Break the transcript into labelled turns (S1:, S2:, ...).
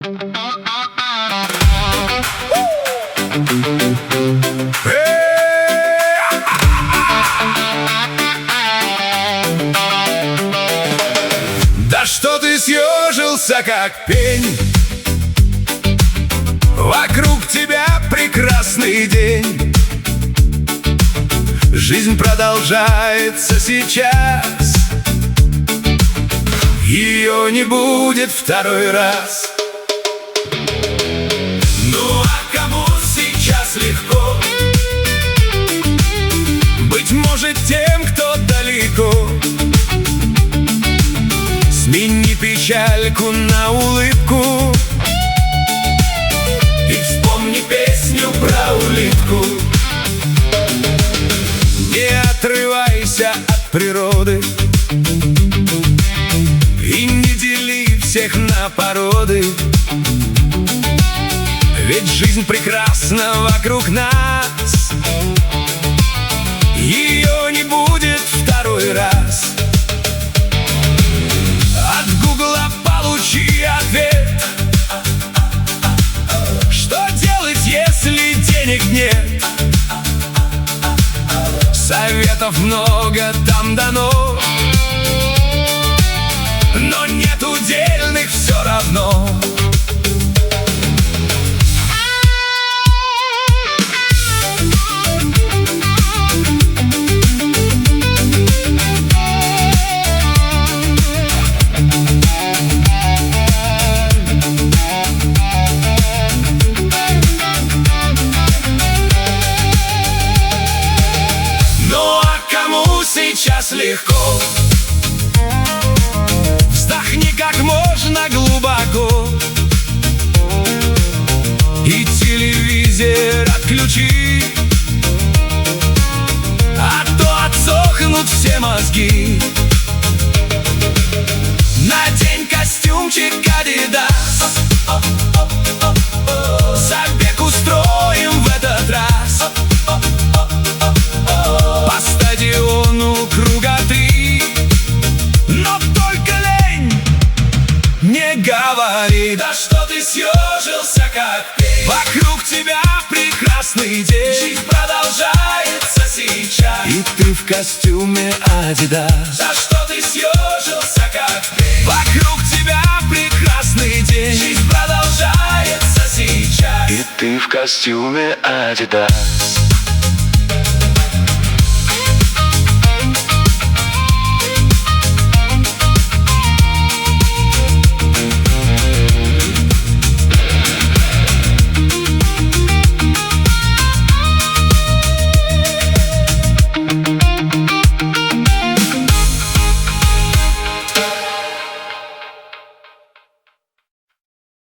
S1: Да что ты съежился, как пень? Вокруг тебя прекрасный день. Жизнь продолжается сейчас, ее не будет второй раз. Ну а кому сейчас легко? Быть может, тем, кто далеко. Смени печальку на улыбку и вспомни песню про улитку. Не отрывайся от природы и не дели всех на породы. Ведь жизнь прекрасна вокруг нас, ее не будет второй раз. От Гугла получи ответ. Что делать, если денег нет? Советов много там дано, но нет удельных все равно. Сейчас легко. Вздохни как можно глубоко и телевизор отключи, а то отсохнут все мозги. Надень костюмчик Адидас, забег устроим в этот раз. По стадиону круга три, но только лень не говори. Да что ты съежился, как пень? Вокруг тебя прекрасный день. Жизнь продолжается сейчас, и ты в костюме Адидас. Да что ты съежился, как пень? Вокруг тебя прекрасный день. Жизнь продолжается сейчас, и ты в костюме Адидас.